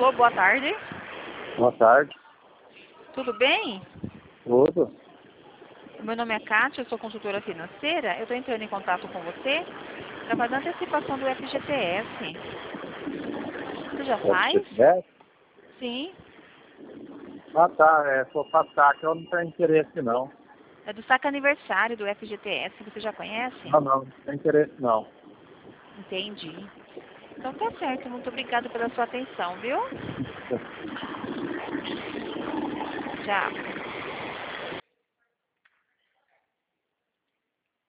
Alô, boa tarde. Boa tarde. Tudo bem? Tudo? Meu nome é Kátia, eu sou consultora financeira. Eu estou entrando em contato com você para fazer a antecipação do FGTS. Você já faz? FGTS? Sim. Ah, tá. Vou passar que eu não tenho interesse, não. É do saque aniversário do FGTS. Você já conhece? Não tenho interesse, não. Entendi. Então tá certo. Muito obrigada pela sua atenção, viu? Tchau.